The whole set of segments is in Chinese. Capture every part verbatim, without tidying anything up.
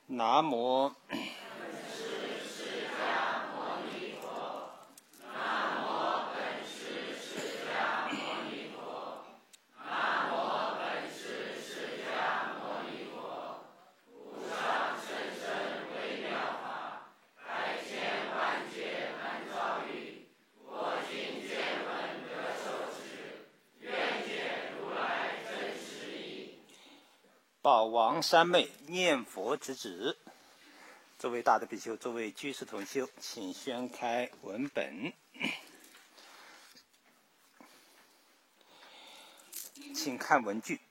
南无宝王三昧念佛之旨。诸位大德比丘，诸位居士同修，请宣开文本。请看文句：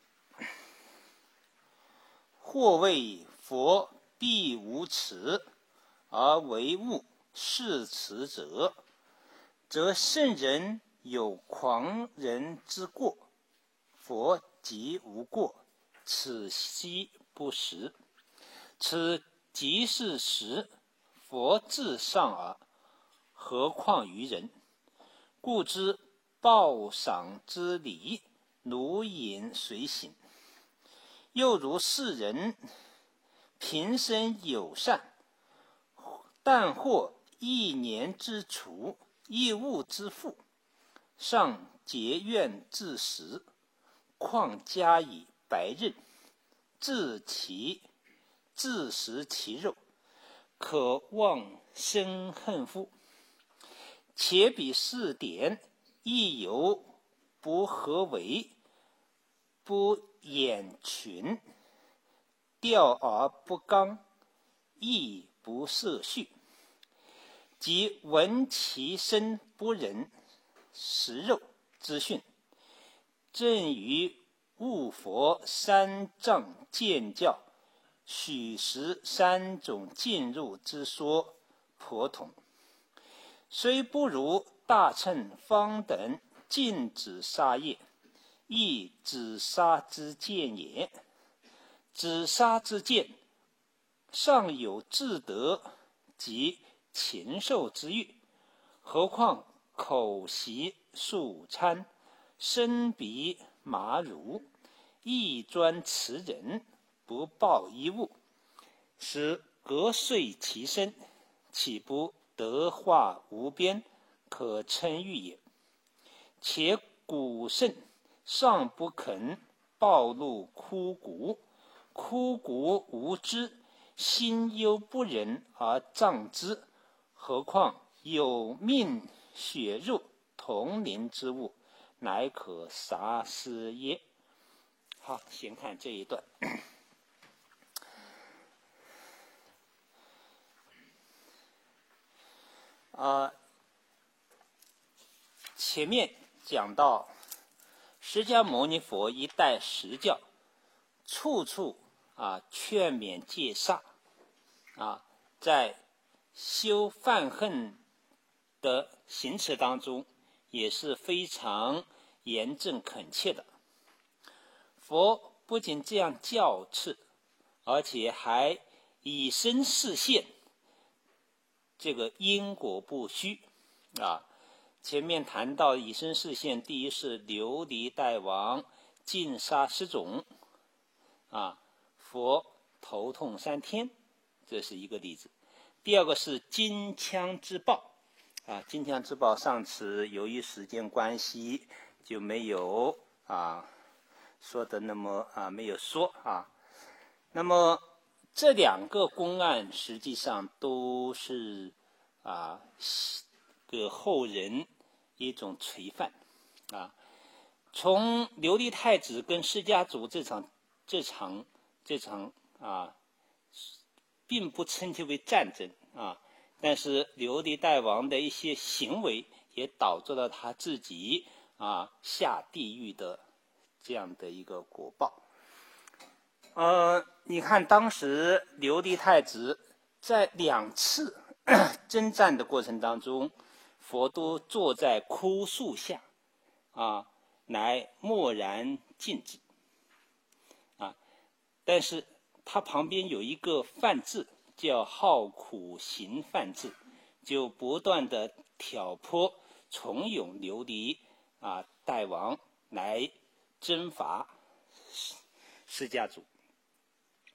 或谓佛必无耻，而为物是耻者，则圣人有狂人之过，佛即无过，此悉不实。此即是实，佛自上耳，何况于人？故知报赏之理，如影随形。又如世人平生友善，但获一年之储，一物之富，尚结怨自食，况加以白刃，自其自食其肉，可望生恨乎？且比四典，亦有不合为，不掩群，调而不刚，亦不涉序，即闻其身不忍食肉之训，正与悟佛三藏见教许实三种进入之说颇同，虽不如大乘方等禁止杀业，亦止杀之见也。止杀之见，尚有自得及禽兽之欲，何况口习素餐，身鼻麻如，亦专持忍，不报一物，使隔碎其身，岂不德化无边，可称誉也？且古圣尚不肯暴露枯骨，枯骨无知，心忧不忍而葬之，何况有命血肉同龄之物，乃可杀尸耶？好，先看这一段。呃，前面讲到释迦牟尼佛一代实教，处处啊劝勉戒杀，啊，在修犯恨的行持当中也是非常严正恳切的。佛不仅这样教敕，而且还以身示现，这个因果不虚啊。前面谈到以身示现，第一是琉璃大王禁杀十种啊，佛头痛三天，这是一个例子。第二个是金枪之报啊，金枪之报上次由于时间关系就没有啊说的那么啊没有说啊。那么这两个公案实际上都是啊给后人一种垂范啊。从琉璃太子跟释迦族这场这场这场啊，并不称之为战争啊，但是琉璃大王的一些行为也导致了他自己啊下地狱的这样的一个果报。呃，你看当时琉璃太子在两次征战的过程当中，佛都坐在枯树下啊，来默然静止啊。但是他旁边有一个梵志，叫好苦行梵志，就不断的挑拨怂恿琉璃啊大王来征伐释迦族。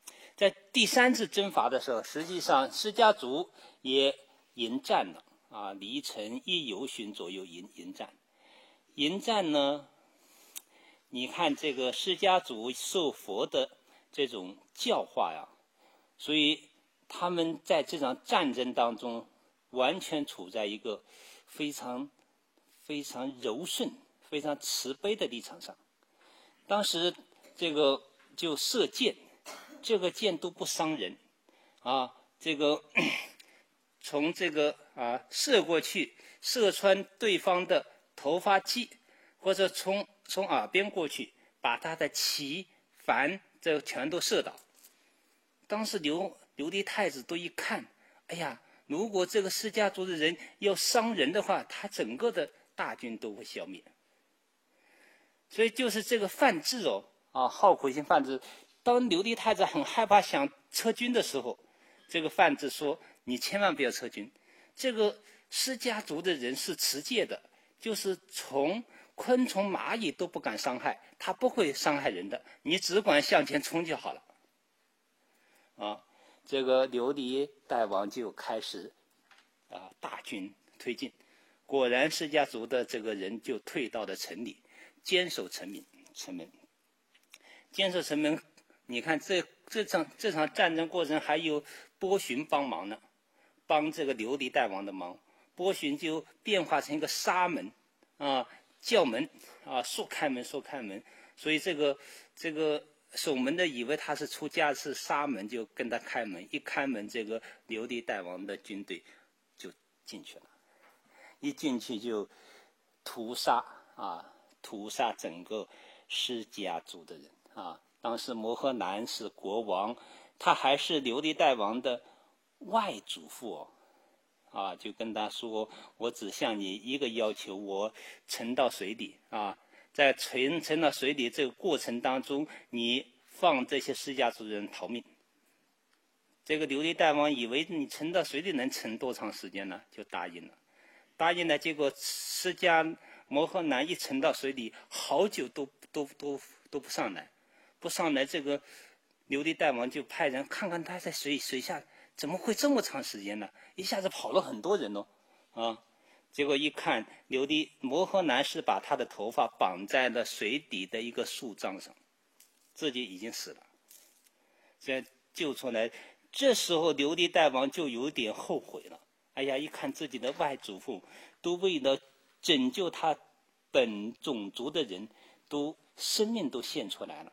在第三次征伐的时候，实际上释迦族也迎战了啊，离城一由旬左右迎迎战。迎战呢，你看这个释迦族受佛的这种教化呀，所以他们在这场战争当中完全处在一个非常非常柔顺、非常慈悲的立场上。当时这个就射箭，这个箭都不伤人啊，这个从这个啊射过去，射穿对方的头发髻，或者从从耳边过去，把他的旗幡这全都射倒。当时刘刘帝太子都一看，哎呀，如果这个释迦族的人要伤人的话，他整个的大军都会消灭。所以就是这个范质哦，啊，好苦心范质。当刘帝太子很害怕想撤军的时候，这个范质说：“你千万不要撤军。这个释迦族的人是持戒的，就是从昆虫、蚂蚁都不敢伤害，他不会伤害人的，你只管向前冲就好了。”啊，这个刘帝代王就开始啊大军推进，果然释迦族的这个人就退到了城里。坚守城门，城门，坚守城门。你看这这场这场战争过程，还有波旬帮忙呢，帮这个刘帝代王的忙。波旬就变化成一个沙门啊，叫门啊，说开门，说开门。所以这个这个守门的以为他是出家是沙门，就跟他开门。一开门，这个刘帝代王的军队就进去了，一进去就屠杀啊。屠杀整个释迦族的人啊！当时摩诃南是国王，他还是刘帝代王的外祖父哦，啊，就跟他说：“我只向你一个要求，我沉到水里啊，在沉沉到水里这个过程当中，你放这些释迦族人逃命。”这个刘帝代王以为你沉到水里能沉多长时间呢？就答应了，答应了，结果释迦摩诃南一沉到水里，好久都都都都不上来，不上来。这个刘帝代王就派人看看他在水水下怎么会这么长时间呢？一下子跑了很多人哦，啊！结果一看，刘帝摩诃南是把他的头发绑在了水底的一个树桩上，自己已经死了，这救出来。这时候刘帝代王就有点后悔了。哎呀，一看自己的外祖父都为了拯救他本种族的人，都生命都献出来了，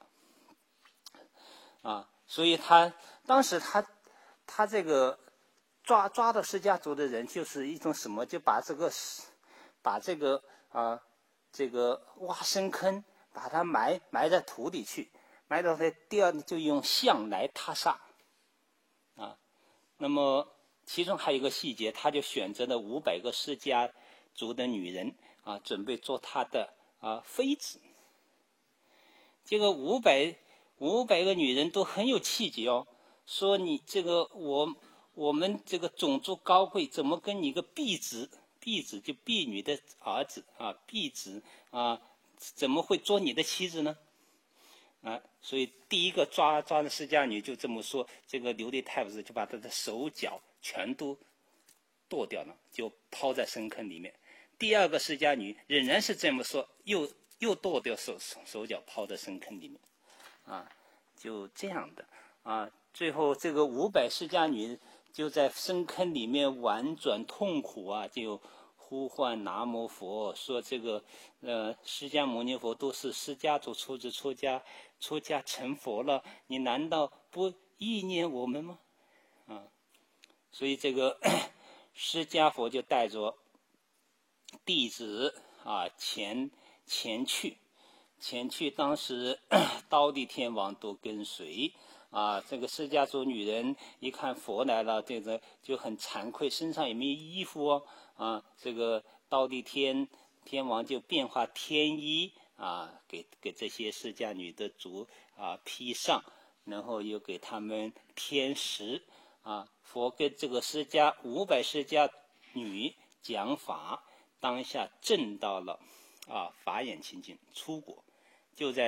啊！所以他当时他他这个抓抓到释迦族的人，就是一种什么？就把这个把这个啊这个挖深坑，把它埋埋在土里去，埋到它第二就用象来他杀，啊！那么其中还有一个细节，他就选择了五百个释迦族的女人啊，准备做他的啊妃子。这个五百五百个女人都很有气节哦，说你这个我我们这个种族高贵，怎么跟你一个婢子，婢子就婢女的儿子啊，婢子啊，怎么会做你的妻子呢？啊，所以第一个抓抓的释迦女就这么说，这个刘帝太子就把他的手脚全都剁掉了，就抛在深坑里面。第二个释迦女仍然是这么说，又又剁掉手手脚抛在深坑里面，啊，就这样的啊。最后这个五百释迦女就在深坑里面婉转痛苦啊，就呼唤南无佛，说这个呃释迦牟尼佛都是释迦族出自出家出家成佛了，你难道不忆念我们吗？啊，所以这个释迦佛就带着弟子啊前前去，前去当时刀地天王都跟随啊。这个释迦族女人一看佛来了，这个就很惭愧，身上也没有衣服哦啊。这个刀地天天王就变化天衣啊，给给这些释迦女的族啊披上，然后又给他们添食啊。佛跟这个释迦五百释迦女讲法，当下证到了啊法眼清净出果，就在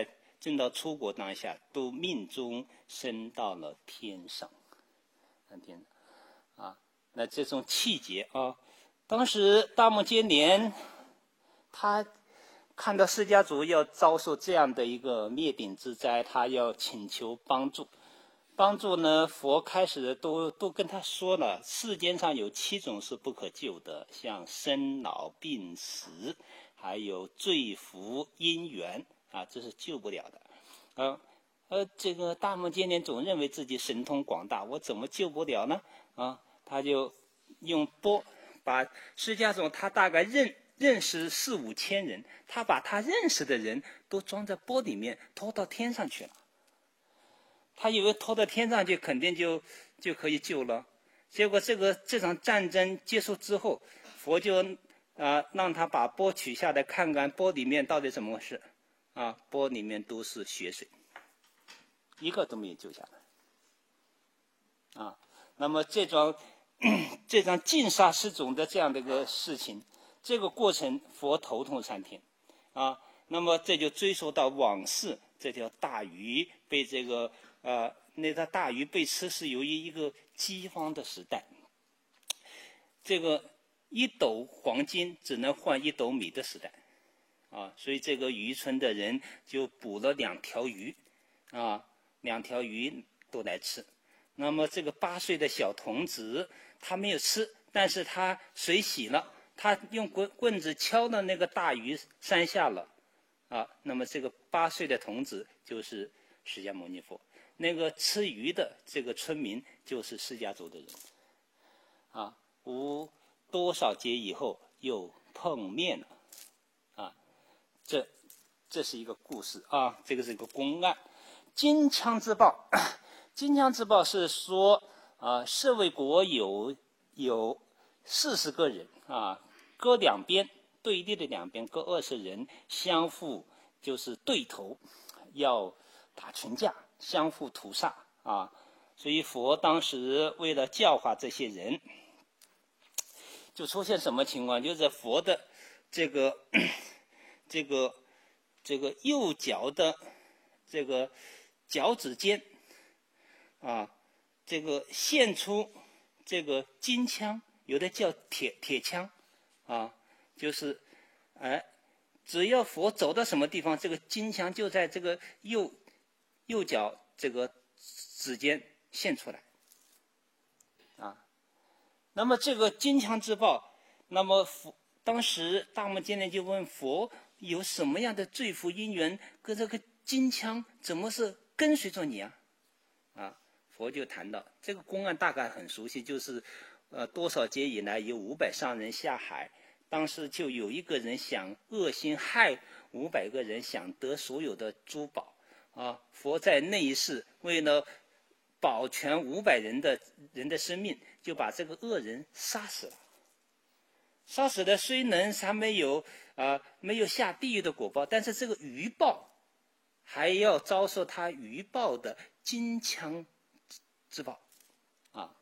正到出国当下，都命中升到了天上。天啊，那这种气节啊，当时大目犍连他看到释迦族要遭受这样的一个灭顶之灾，他要请求帮助。帮助呢，佛开始都都跟他说了，世间上有七种是不可救的，像生老病死，还有罪福因缘啊，这是救不了的。啊，呃，这个大目犍连总认为自己神通广大，我怎么救不了呢？啊，他就用钵把释迦族他大概认认识四五千人，他把他认识的人都装在钵里面，拖到天上去了。他以为拖到天上去肯定就就可以救了，结果这个这场战争结束之后，佛就啊、呃、让他把钵取下来看看钵里面到底怎么回事啊，钵里面都是血水，一个都没有救下来啊。那么这桩这桩尽杀失种的这样的一个事情，这个过程佛头痛三天啊。那么这就追溯到往事，这条大鱼被这个呃，那条大鱼被吃是由于一个饥荒的时代，这个一斗黄金只能换一斗米的时代啊，所以这个渔村的人就捕了两条鱼啊，两条鱼都来吃。那么这个八岁的小童子他没有吃，但是他水洗了，他用棍棍子敲了那个大鱼三下了啊，那么这个八岁的童子就是释迦牟尼佛。那个吃鱼的这个村民就是释迦族的人，啊，无多少劫以后又碰面了，啊，这这是一个故事啊，这个是一个公案。金枪之报，金枪之报是说啊，舍卫国有有四十个人啊，各两边对立的两边各二十人，相互就是对头，要打群架。相互屠杀啊，所以佛当时为了教化这些人，就出现什么情况？就是佛的这个这个这个右脚的这个脚趾间啊，这个现出这个金枪，有的叫铁铁枪啊，就是哎，只要佛走到什么地方，这个金枪就在这个右。右脚这个指尖现出来，啊，那么这个金枪之报，那么佛当时大目犍连就问佛有什么样的罪福因缘，跟这个金枪怎么是跟随着你啊？啊，佛就谈到这个公案大概很熟悉，就是呃多少劫以来有五百商人下海，当时就有一个人想恶心害五百个人，想得所有的珠宝。啊，佛在那一世为了保全五百人的人的生命，就把这个恶人杀死了。杀死的虽能他没有啊、呃、没有下地狱的果报，但是这个余报还要遭受他余报的金枪之报啊。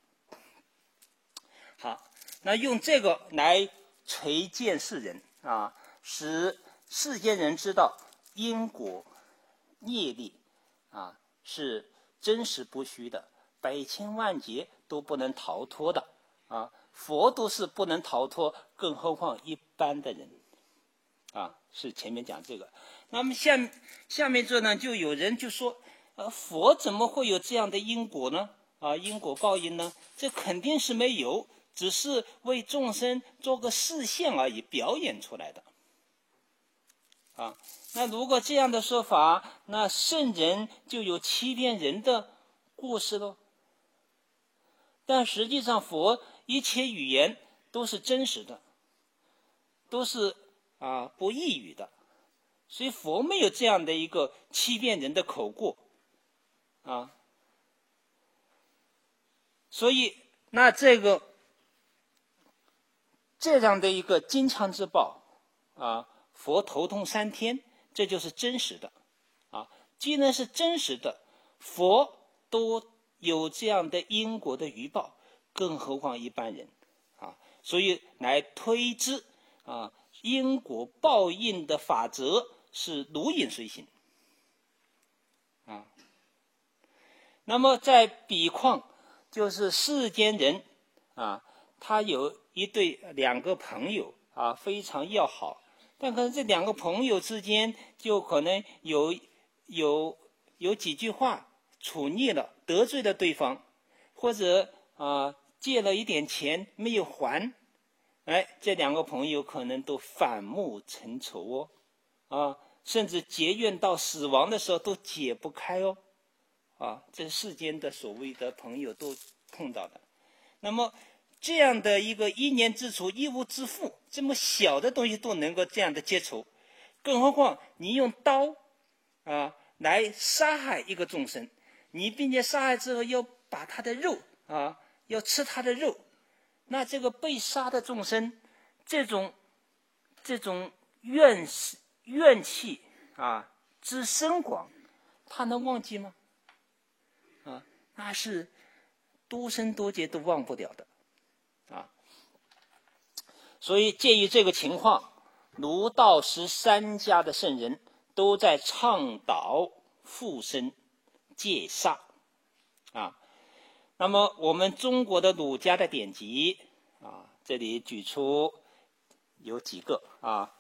好，那用这个来垂见世人啊，使世间人知道因果。业力啊是真实不虚的，百千万劫都不能逃脱的啊！佛都是不能逃脱，更何况一般的人啊！是前面讲这个。那么下下面这呢，就有人就说，呃，佛怎么会有这样的因果呢？啊，因果报应呢？这肯定是没有，只是为众生做个示现而已，表演出来的。啊，那如果这样的说法，那圣人就有欺骗人的过失喽。但实际上，佛一切语言都是真实的，都是啊不异语的，所以佛没有这样的一个欺骗人的口过啊。所以，那这个这样的一个金枪之报啊。佛头痛三天，这就是真实的，啊，既然是真实的，佛都有这样的因果的余报，更何况一般人，啊，所以来推知啊，因果报应的法则是如影随形， 那么在比况，就是世间人啊，他有一对两个朋友啊，非常要好，但可能这两个朋友之间就可能有有有几句话处逆了，得罪了对方，或者啊借了一点钱没有还，哎，这两个朋友可能都反目成仇哦，啊，甚至结怨到死亡的时候都解不开哦，啊，这世间的所谓的朋友都碰到的。那么这样的一个一年之仇一无之负，这么小的东西都能够这样的结仇，更何况你用刀啊来杀害一个众生，你并且杀害之后要把他的肉啊，要吃他的肉，那这个被杀的众生，这种这种怨怨气啊之深广，他能忘记吗？啊，那是多生多劫都忘不了的啊。所以鉴于这个情况，儒道释三家的圣人都在倡导复生戒杀啊。那么我们中国的儒家的典籍啊，这里举出有几个啊。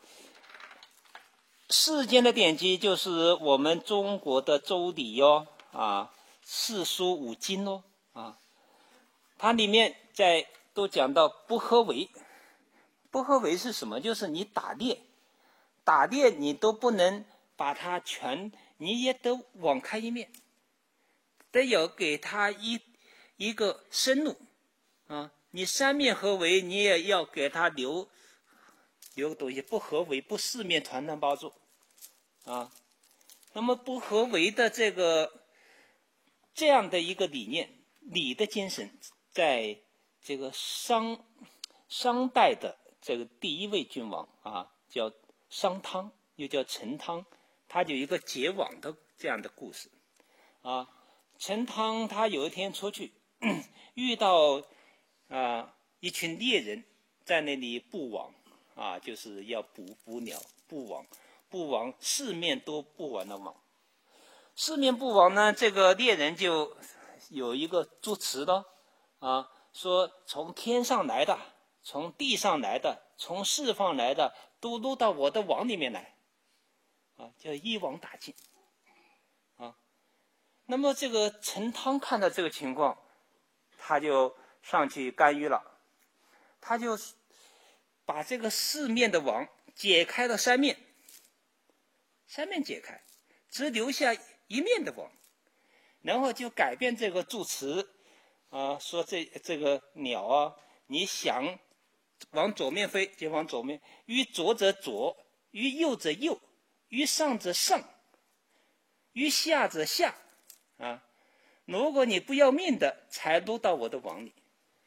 世间的典籍就是我们中国的周礼哟啊，四书五经哦啊，它里面在都讲到不合围。不合围是什么？就是你打猎，打猎你都不能把它全，你也得网开一面，得有给它一一个生路啊。你三面合围，你也要给它留留个东西，不合围不四面团团包住啊。那么不合围的这个这样的一个理念，礼的精神，在这个商商代的这个第一位君王啊，叫商汤，又叫陈汤，他就有一个结网的这样的故事啊。陈汤他有一天出去，遇到啊一群猎人在那里布网啊，就是要捕捕鸟，布网，布网四面都布完了网。四面布网呢，这个猎人就有一个祝词的啊，说从天上来的，从地上来的，从四方来的，都落到我的网里面来，啊，叫一网打尽，啊。那么这个陈汤看到这个情况，他就上去干预了，他就把这个四面的网解开了三面，三面解开，只留下一面的网，然后就改变这个祝词啊，说这这个鸟啊，你想往左面飞就往左面，于左者左，于右者右，于上者上，于下者下啊。如果你不要命的，才落到我的网里。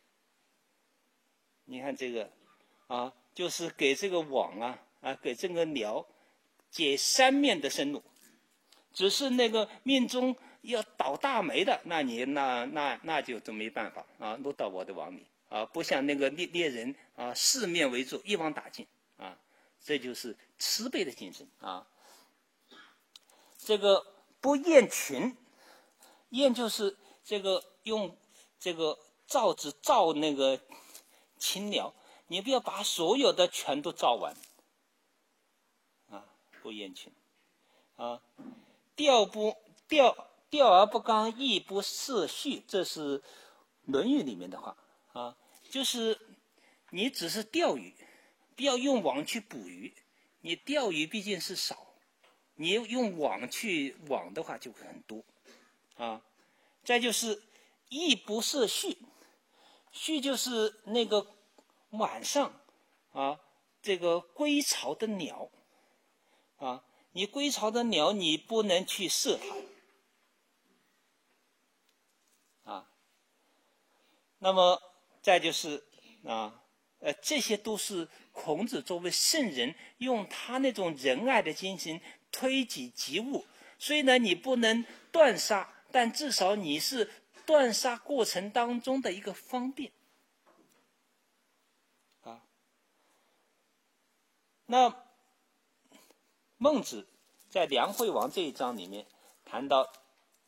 你看这个啊，就是给这个网啊啊，给这个鸟解三面的生路。只是那个命中要倒大霉的，那你那那那就都没办法啊，落到我的网里啊，不像那个猎猎人啊，四面围住，一网打尽啊，这就是慈悲的精神啊。这个不厌群，厌就是这个用这个罩子罩那个禽鸟，你不要把所有的全都罩完啊，不厌群啊。钓不钓钓而不刚，亦不涉序，这是《论语》里面的话啊，就是你只是钓鱼，不要用网去捕鱼，你钓鱼毕竟是少，你用网去网的话就会很多啊。再就是亦不涉序，序就是那个晚上啊，这个归巢的鸟啊。你归巢的鸟，你不能去射它，啊。那么再就是啊，呃，这些都是孔子作为圣人，用他那种仁爱的精神推己及物。所以呢，你不能断杀，但至少你是断杀过程当中的一个方便，啊。那孟子在梁惠王这一章里面谈到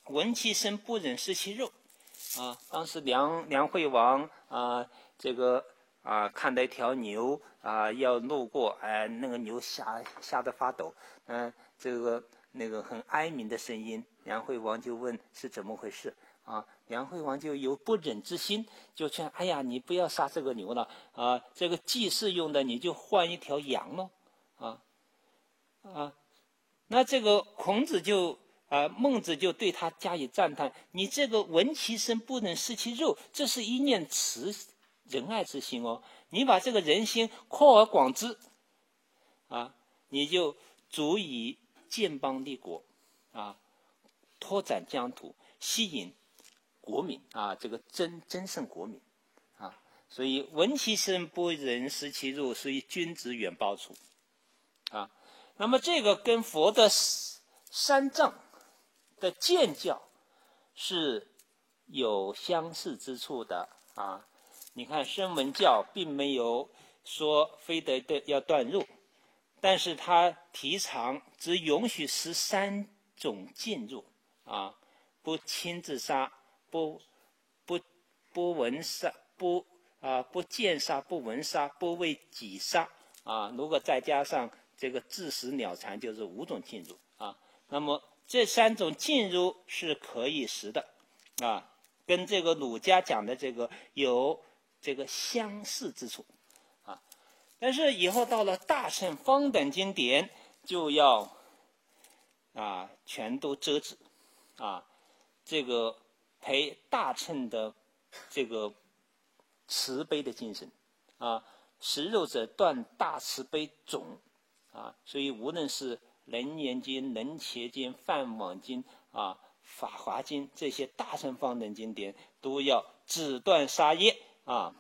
闻其声不忍食其肉，啊，当时梁梁惠王啊，这个啊看到一条牛啊要路过，哎，那个牛吓吓得发抖，嗯、呃，这个那个很哀鸣的声音，梁惠王就问是怎么回事啊？梁惠王就有不忍之心，就劝，哎呀，你不要杀这个牛了啊，这个祭祀用的你就换一条羊咯，啊啊，那这个孔子就。啊，孟子就对他加以赞叹：“你这个闻其声不能食其肉，这是一念慈仁爱之心哦。你把这个人心扩而广之，啊，你就足以建邦立国，啊，拓展疆土，吸引国民啊，这个争争胜国民啊。所以闻其声不能食其肉，所以君子远庖厨啊。那么这个跟佛的三藏的见教是有相似之处的啊！你看声闻教并没有说非得的要断肉，但是他提倡只允许十三种禁入啊，不亲自杀，不不不闻杀，不啊不见杀，不闻杀，不为己杀啊。如果再加上这个自食鸟残，就是五种禁入啊。那么这三种禁入是可以食的，啊，跟这个儒家讲的这个有这个相似之处，啊，但是以后到了大乘方等经典就要啊全都遮止，啊，这个培大乘的这个慈悲的精神，啊，食肉者断大慈悲种，啊，所以无论是楞严经、楞伽经、梵网经啊、法华经这些大乘方等经典，都要止断杀业啊。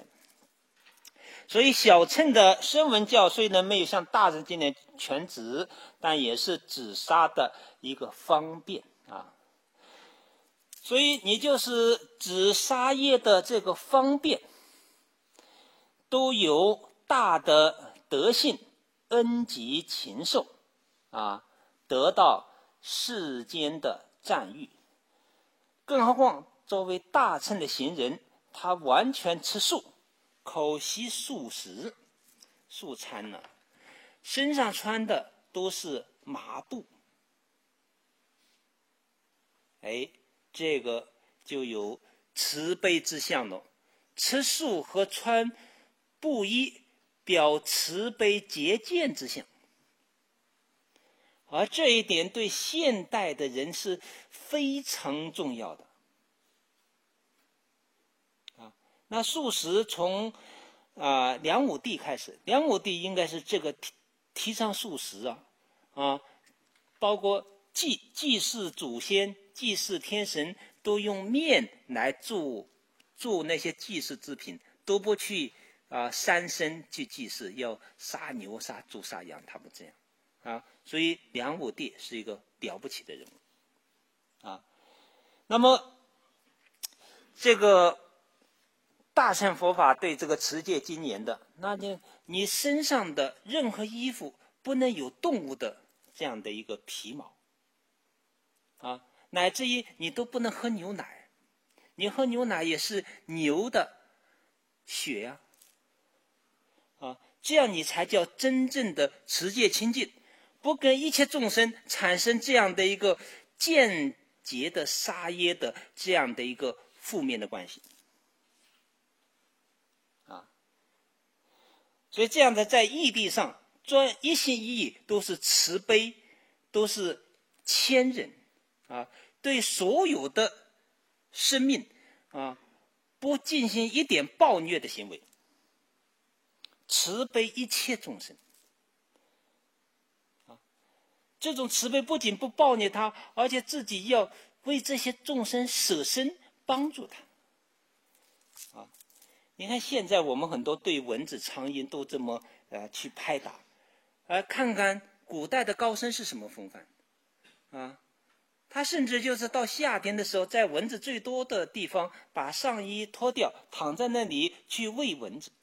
所以小乘的声闻教虽然没有像大乘经典全止，但也是止杀的一个方便啊。所以你就是止杀业的这个方便，都有大的德性、恩及禽兽。啊，得到世间的赞誉，更何况作为大乘的行人，他完全吃素，口吸素食，素餐呢，身上穿的都是麻布，哎，这个就有慈悲之相了。吃素和穿布衣，表慈悲节俭之相。而这一点对现代的人是非常重要的啊。那素食从啊梁武帝开始，梁武帝应该是这个提提倡素食啊啊，包括祭祭祀祖先、祭祀天神，都用面来做做那些祭祀制品，都不去啊杀生去祭祀，要杀牛、杀猪、杀羊，他们这样。啊，所以梁武帝是一个了不起的人物，啊，那么这个大乘佛法对这个持戒精严的，那你你身上的任何衣服不能有动物的这样的一个皮毛，啊，乃至于你都不能喝牛奶，你喝牛奶也是牛的血呀，啊，啊，这样你才叫真正的持戒清净。不跟一切众生产生这样的一个间接的杀业的这样的一个负面的关系，啊，所以这样的在义谛上，专一心一意都是慈悲，都是谦忍啊，对所有的生命啊，不进行一点暴虐的行为，慈悲一切众生。这种慈悲不仅不暴虐他，而且自己要为这些众生舍身帮助他。啊，你看现在我们很多对蚊子、苍蝇都这么呃去拍打，而、呃、看看古代的高僧是什么风范啊？他甚至就是到夏天的时候，在蚊子最多的地方，把上衣脱掉，躺在那里去喂蚊子。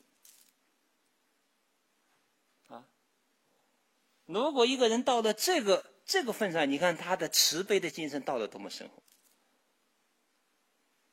如果一个人到了这个这个份上，你看他的慈悲的精神到了多么深厚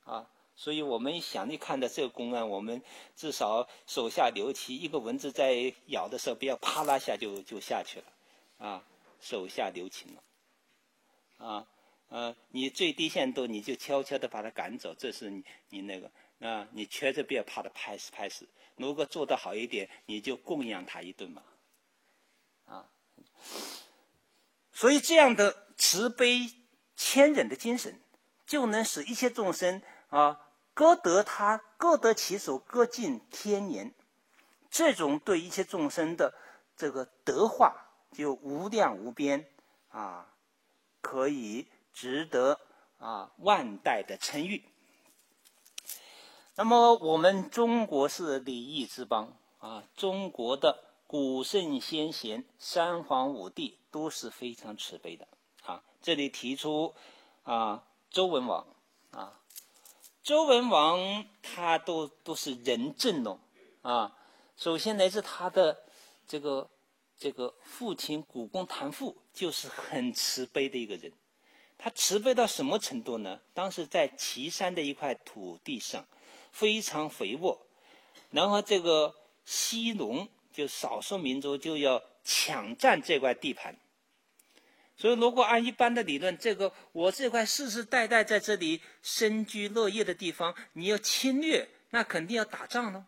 啊。所以我们想你看的这个公案，我们至少手下留情，一个蚊子在咬的时候，不要啪啦下就就下去了，啊，手下留情了，啊，呃，你最低限度你就悄悄的把它赶走，这是你你那个啊，你确实不要怕它拍死拍死。如果做得好一点，你就供养它一顿嘛，啊，所以这样的慈悲谦忍的精神，就能使一切众生啊。各得他，各得其所，各尽天年。这种对一切众生的这个德化就无量无边啊，可以值得啊万代的称誉。那么我们中国是礼义之邦啊，中国的古圣先贤、三皇五帝都是非常慈悲的啊。这里提出啊，周文王啊。周文王他都都是仁政哦，啊，首先来自他的这个这个父亲古公谭父就是很慈悲的一个人，他慈悲到什么程度呢？当时在岐山的一块土地上，非常肥沃，然后这个西戎就少数民族就要抢占这块地盘。所以如果按一般的理论，这个我这块世世代代在这里生居乐业的地方，你要侵略，那肯定要打仗喽。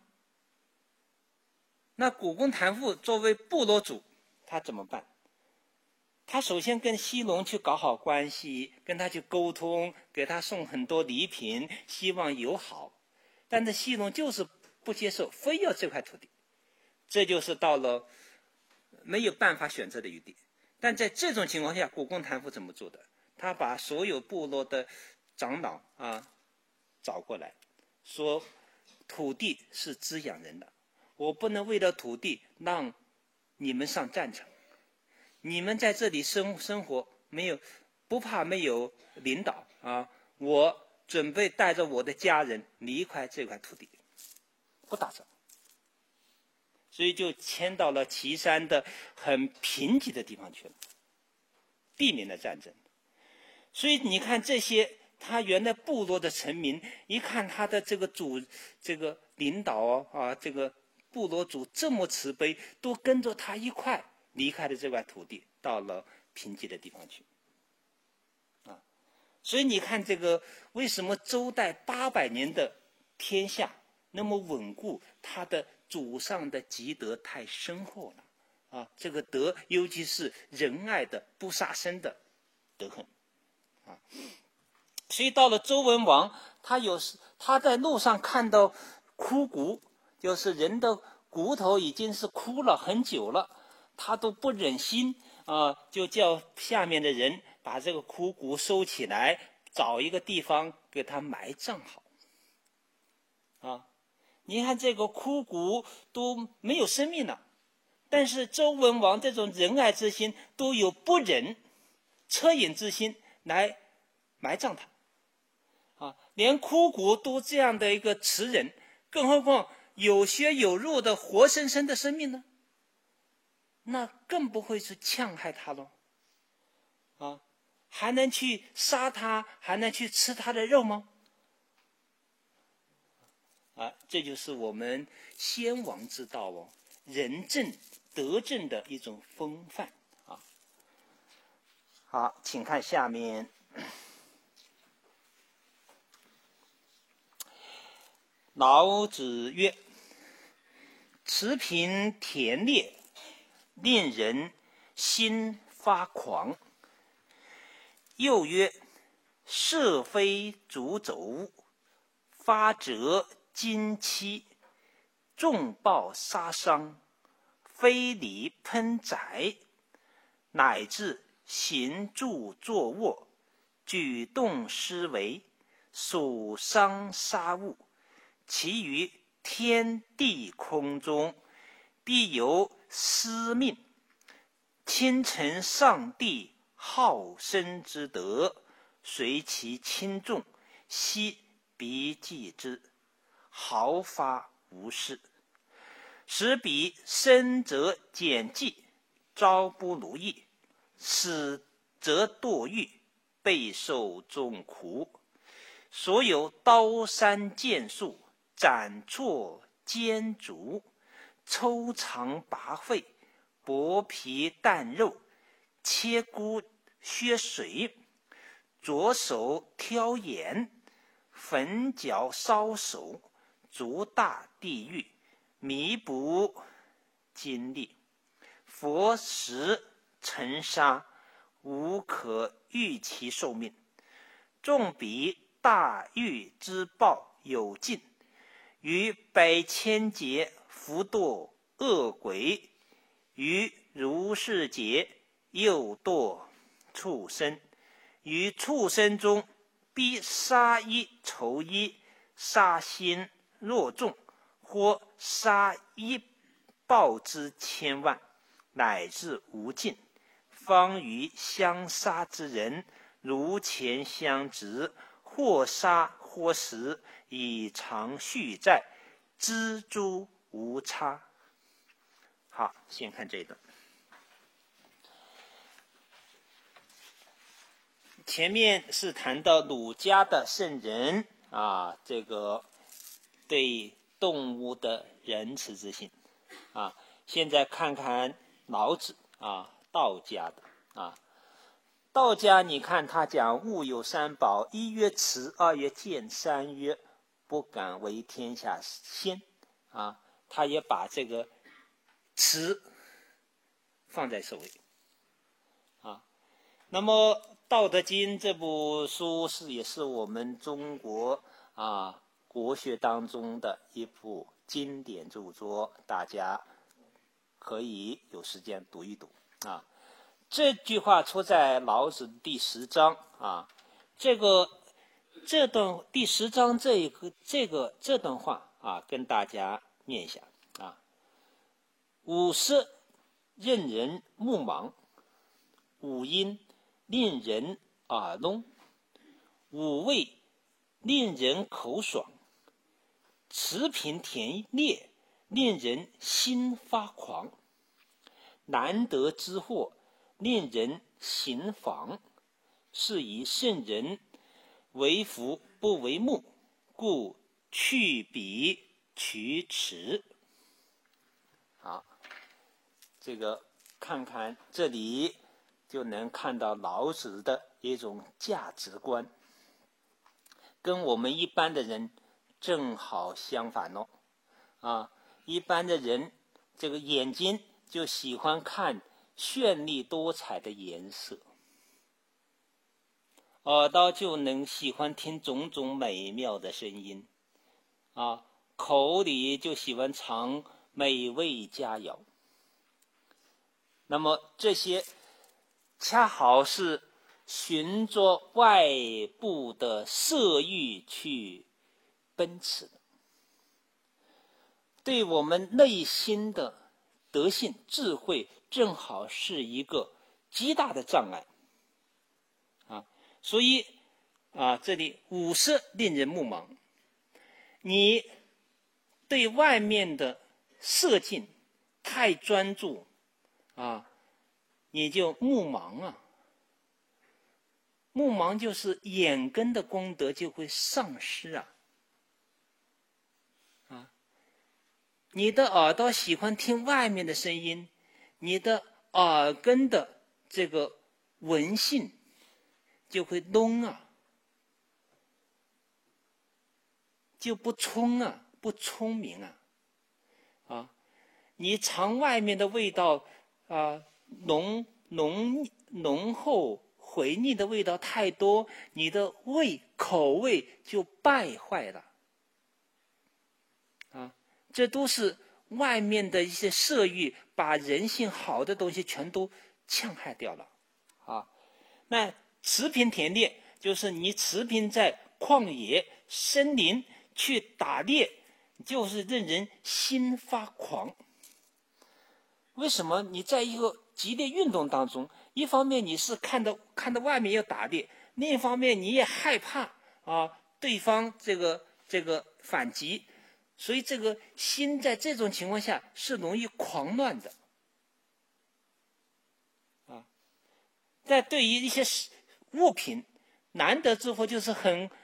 那古公谭父作为部落主，他怎么办？他首先跟西戎去搞好关系，跟他去沟通，给他送很多礼品，希望友好。但是西戎就是不接受，非要这块土地，这就是到了没有办法选择的余地。但在这种情况下，古公谭父怎么做的？他把所有部落的长老啊找过来，说土地是滋养人的，我不能为了土地让你们上战场，你们在这里生生活没有不怕没有领导啊，我准备带着我的家人离开这块土地，不打仗。所以就迁到了岐山的很贫瘠的地方去了，避免了战争。所以你看这些他原来部落的臣民，一看他的这个主这个领导啊，这个部落主这么慈悲，都跟着他一块离开了这块土地，到了贫瘠的地方去啊。所以你看这个为什么周代八百年的天下那么稳固，他的祖上的积德太深厚了啊！这个德，尤其是仁爱的、不杀生的德行啊。所以到了周文王，他有时他在路上看到枯骨，就是人的骨头已经是枯了很久了，他都不忍心啊，就叫下面的人把这个枯骨收起来，找一个地方给他埋葬好啊。你看这个枯骨都没有生命了，但是周文王这种仁爱之心都有不忍恻隐之心来埋葬他啊，连枯骨都这样的一个慈仁，更何况有血有肉的活生生的生命呢？那更不会去戕害他了啊，还能去杀他，还能去吃他的肉吗？啊，这就是我们先王之道哦，仁政德政的一种风范啊。好，请看下面，老子曰：“持贫田猎，令人心发狂。”又曰：“射飞逐走，发折金漆，重暴杀伤，非礼喷载，乃至行住坐卧，举动施为，属伤杀物，其于天地空中，必有司命。亲承上帝好生之德，随其轻重，悉彼济之，毫发无失。使彼身则简计，朝不如意，死则堕狱，备受众苦。 所有刀山剑树，斩错尖竹，抽肠拔肺，剥皮啖肉，切骨削水，左手挑眼，焚脚烧手，足大地狱，弥补精力。佛时尘沙，无可预其寿命。纵比大狱之报有尽，于百千劫伏堕恶鬼，于如是劫又堕畜生，于畜生中必杀一仇一，杀心若重，或杀一报之千万，乃至无尽。方与相杀之人如前相执，或杀或食，以偿续债，知诸无差。好，先看这一段。前面是谈到儒家的圣人啊，这个对动物的仁慈之心啊。现在看看老子啊，道家的啊。道家你看他讲物有三宝，一曰慈，二曰见，三曰不敢为天下先啊。他也把这个慈放在首位啊。那么《道德经》这部书是也是我们中国啊国学当中的一部经典著作，大家可以有时间读一读啊。这句话出在老子第十章啊。这个这段第十章这一个这个这段话啊，跟大家念一下啊。五色令人目盲，五音令人耳聋，五味令人口爽，持平田猎令人心发狂，难得之货令人行妨。是以圣人为福不为目，故去彼取此。好，这个看看这里就能看到老子的一种价值观，跟我们一般的人正好相反哦。啊，一般的人这个眼睛就喜欢看绚丽多彩的颜色，耳朵就能喜欢听种种美妙的声音，啊，口里就喜欢尝美味佳肴。那么这些恰好是循着外部的色欲去奔驰的，对我们内心的德性智慧正好是一个极大的障碍啊。所以啊，这里五色令人目盲，你对外面的色境太专注啊，你就目盲啊。目盲就是眼根的功德就会丧失啊。啊，你的耳朵喜欢听外面的声音，你的耳根的这个闻性就会聋啊，就不聪啊，不聪明啊。啊，你尝外面的味道啊，浓浓浓厚回腻的味道太多，你的胃口味就败坏了啊。这都是外面的一些色欲把人性好的东西全都戕害掉了啊。那持平田猎就是你持平在旷野森林去打猎，就是令人心发狂。为什么？你在一个激烈运动当中，一方面你是看到看到外面要打猎，另一方面你也害怕啊对方这个这个反击，所以这个心在这种情况下是容易狂乱的啊。在对于一些物品，难得之货就是很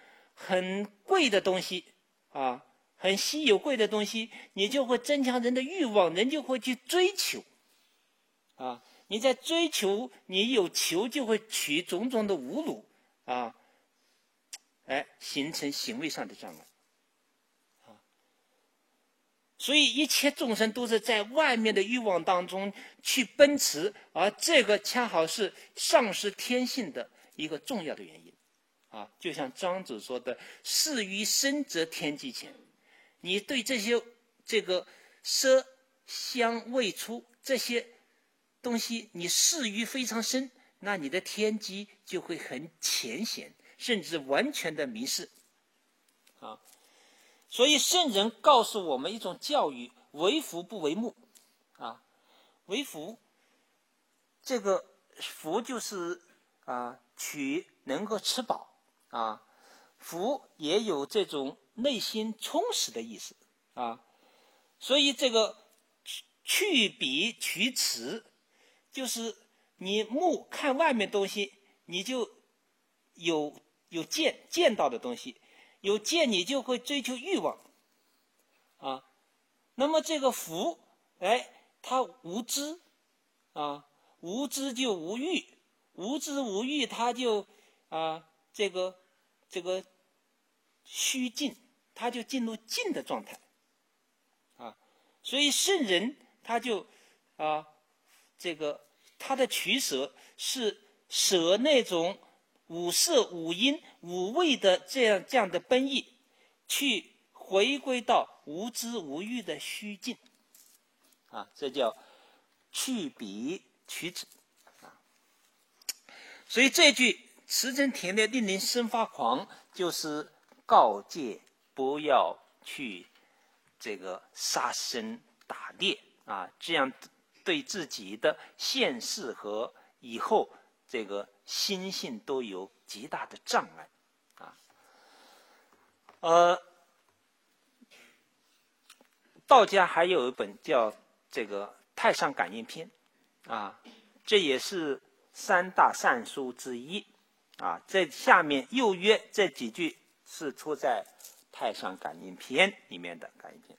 很贵的东西啊，很稀有贵的东西，你就会增强人的欲望，人就会去追求啊。你在追求，你有求就会取种种的侮辱啊，哎，形成行为上的障碍啊。所以一切众生都是在外面的欲望当中去奔驰，而这个恰好是丧失天性的一个重要的原因啊。就像庄子说的：“事于深则天机浅。”你对这些这个色香味触这些东西，你视于非常深，那你的天机就会很浅显，甚至完全的迷失啊。所以圣人告诉我们一种教育：为福不为目啊。为福，这个福就是啊，取能够吃饱啊。福也有这种内心充实的意思啊。所以这个去彼取此，就是你目看外面东西，你就有有见见到的东西，有见你就会追求欲望啊。那么这个福，哎，它无知啊，无知就无欲，无知无欲，它就啊这个这个虚静，它就进入静的状态啊。所以圣人他就啊这个他的取舍是舍那种五色五音五味的这样这样的奔逸，去回归到无知无欲的虚静啊，这叫去彼取此啊。所以这句驰骋田猎，令人生发狂，就是告诫不要去这个杀生打猎啊，这样对自己的现世和以后这个心性都有极大的障碍啊。呃，道家还有一本叫这个《太上感应篇》啊，这也是三大善书之一啊。这下面又曰这几句是出在《太上感应篇》里面的感应篇。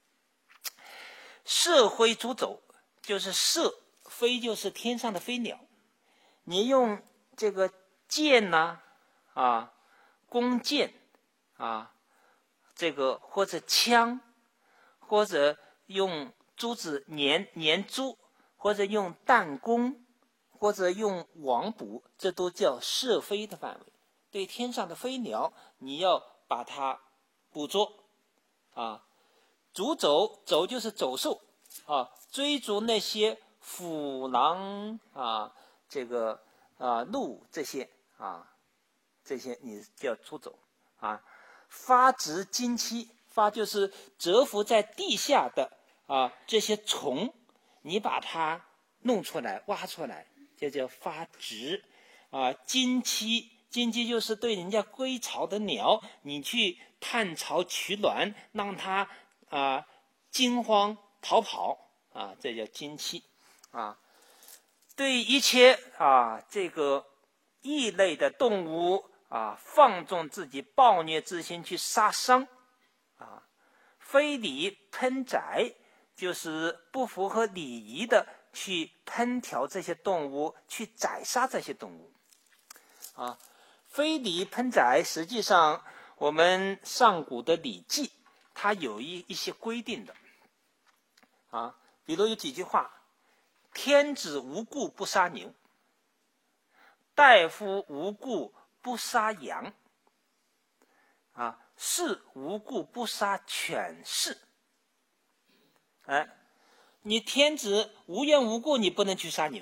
射飞逐走，就是射飞，就是天上的飞鸟。你用这个箭呐、啊，啊，弓箭啊，这个或者枪，或者用珠子粘粘珠，或者用弹弓，或者用网捕，这都叫射飞的范围。对天上的飞鸟，你要把它捕捉啊。逐走，走就是走兽啊，追逐那些虎狼啊，这个啊鹿这些啊，这些你叫出走啊。发殖荆棘，发就是蛰伏在地下的啊这些虫，你把它弄出来挖出来，这叫发殖啊。荆棘，荆棘就是对人家归巢的鸟，你去探巢取卵，让它啊惊慌逃跑啊，这叫荆棘啊。对一切啊这个异类的动物啊，放纵自己暴虐之心去杀伤啊。非礼烹宰，就是不符合礼仪的去烹调这些动物，去宰杀这些动物啊。非礼烹宰，实际上我们上古的《礼记》它有一一些规定的啊，比如有几句话：天子无故不杀牛，大夫无故不杀羊啊，士无故不杀犬士。哎，你天子无缘无故你不能去杀牛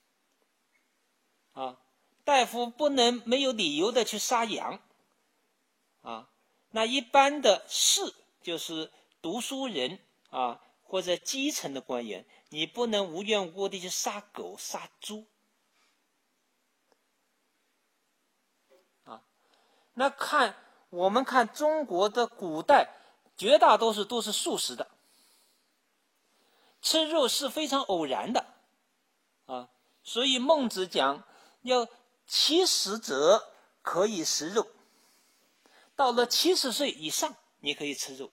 啊，大夫不能没有理由的去杀羊啊。那一般的士就是读书人啊，或者基层的官员，你不能无缘无故的去杀狗杀猪啊。那看我们看中国的古代，绝大多数都是素食的，吃肉是非常偶然的啊。所以孟子讲要其食者可以食肉， 到了七十岁以上，你可以吃肉。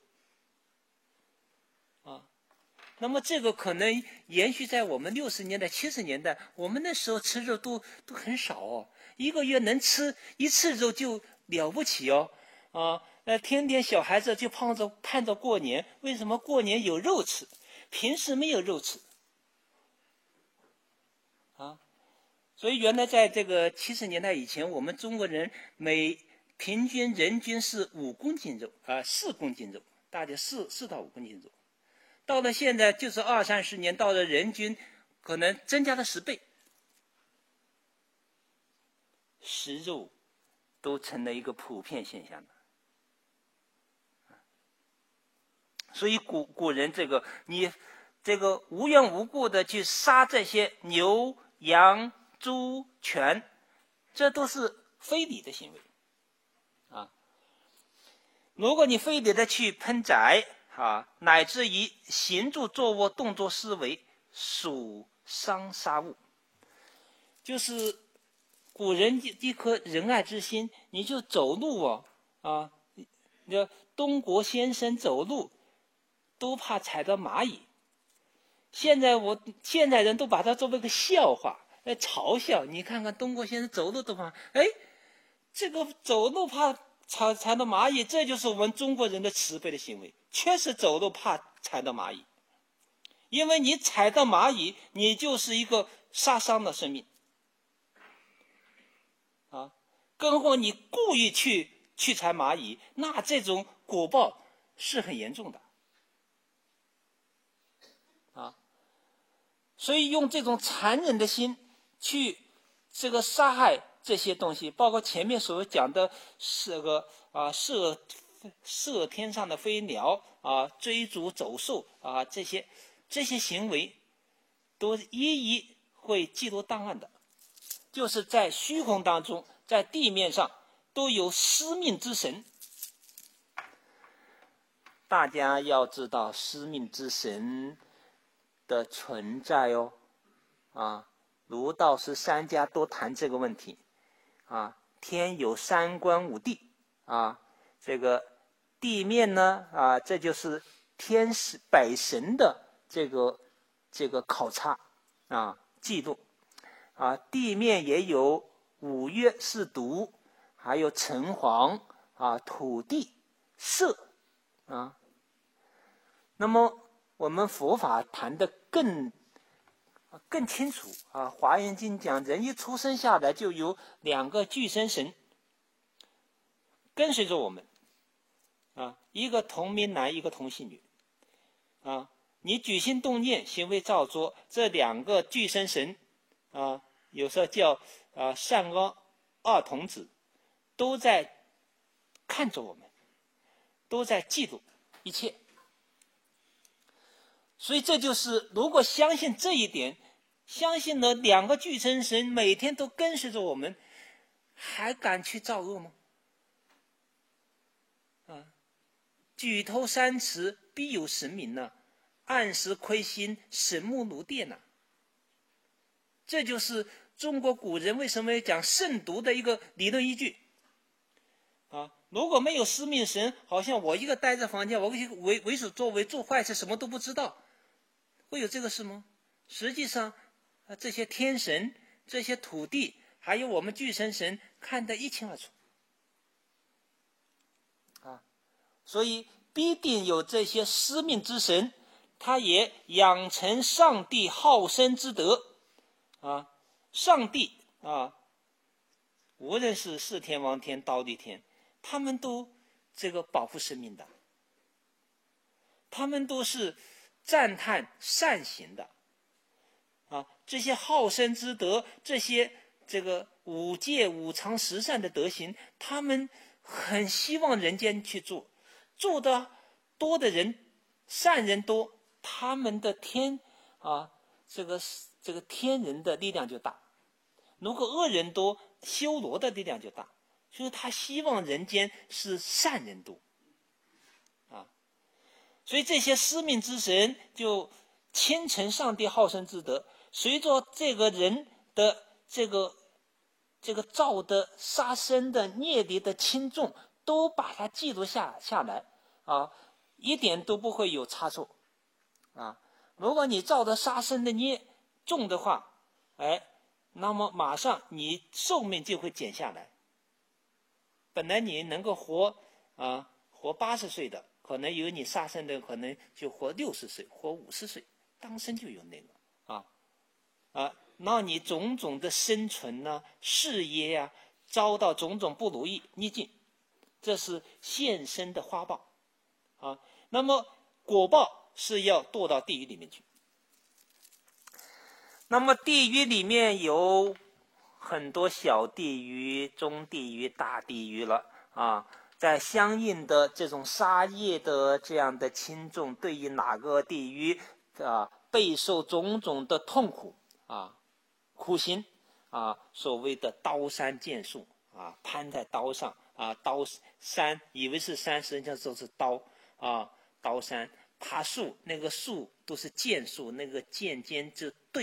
啊，那么这个可能延续在我们六十年代、七十年代，我们那时候吃肉都都很少哦，一个月能吃一次肉就了不起哦。啊，呃，天天小孩子就盼着盼着过年，为什么过年有肉吃？平时没有肉吃。啊，所以原来在这个七十年代以前，我们中国人每平均人均是五公斤肉啊，四公斤肉，大概四四到五公斤肉。到了现在就是二三十年，到了人均可能增加了十倍，食肉都成了一个普遍现象了。所以古古人这个你这个无缘无故的去杀这些牛羊猪犬，这都是非礼的行为啊。如果你非礼的去喷宰啊，乃至于行住坐卧动作思维属伤杀物，就是古人一颗仁爱之心，你就走路啊啊，你东国先生走路都怕踩到蚂蚁，现在我现在人都把它作为一个笑话来嘲笑。你看看东国先生走路都怕，哎，这个走路怕踩踩到蚂蚁，这就是我们中国人的慈悲的行为。确实走路怕踩到蚂蚁，因为你踩到蚂蚁，你就是一个杀伤的生命啊。更何况你故意去去踩蚂蚁，那这种果报是很严重的。所以用这种残忍的心去这个杀害这些东西，包括前面所讲的这个啊射射天上的飞鸟啊，追逐走兽啊，这些这些行为都一一会记录档案的，就是在虚空当中，在地面上都有司命之神。大家要知道司命之神的存在哦，啊，儒道释三家都谈这个问题，啊，天有三官五帝，啊，这个地面呢，啊，这就是天使百神的这个这个考察啊记录，啊，地面也有五岳四渎，还有城隍啊，土地社啊，那么我们佛法谈得更更清楚啊，《华严经》讲人一出生下来就有两个具身神跟随着我们啊，一个同名男，一个同姓女啊。你举心动念，行为造作，这两个具身神啊，有时候叫啊善恶二童子，都在看着我们，都在记录一切。所以这就是如果相信这一点，相信了两个具身神每天都跟随着我们，还敢去造恶吗？啊，举头三尺必有神明呐、啊，暗时窥心神目如电呐、啊。这就是中国古人为什么要讲慎独的一个理论依据啊。如果没有司命神，好像我一个待在房间，我为为所作为做坏事，什么都不知道，会有这个事吗？实际上啊，这些天神、这些土地，还有我们具身神，看得一清二楚啊。所以必定有这些司命之神，他也养成上帝好生之德啊。上帝啊，无论是四天王天、忉利天，他们都这个保护生命的，他们都是赞叹善行的啊。这些好生之德，这些这个五戒五常十善的德行，他们很希望人间去做，做的多的人，善人多，他们的天啊，这个这个天人的力量就大；如果恶人多，修罗的力量就大。所以他希望人间是善人多啊。所以这些司命之神就虔诚上帝好生之德，随着这个人的这个这个造的杀生的孽力的轻重， 都把它记录下下来啊，一点都不会有差错啊。如果你照着杀生的孽种的话，哎，那么马上你寿命就会减下来。本来你能够活啊活八十岁的，可能有你杀生的可能就活六十岁，活五十岁，当生就有那个啊啊，那你种种的生存呢、事业呀、啊，遭到种种不如意逆境，这是现生的花报啊。那么果报是要堕到地狱里面去。那么地狱里面有很多小地狱、中地狱、大地狱了啊。在相应的这种杀业的这样的轻重，对于哪个地狱啊，备受种种的痛苦啊、苦刑啊，所谓的刀山剑树啊，攀在刀上啊，刀山以为是山，实际上都是刀啊，刀山爬树，那个树都是剑树，那个剑尖就对。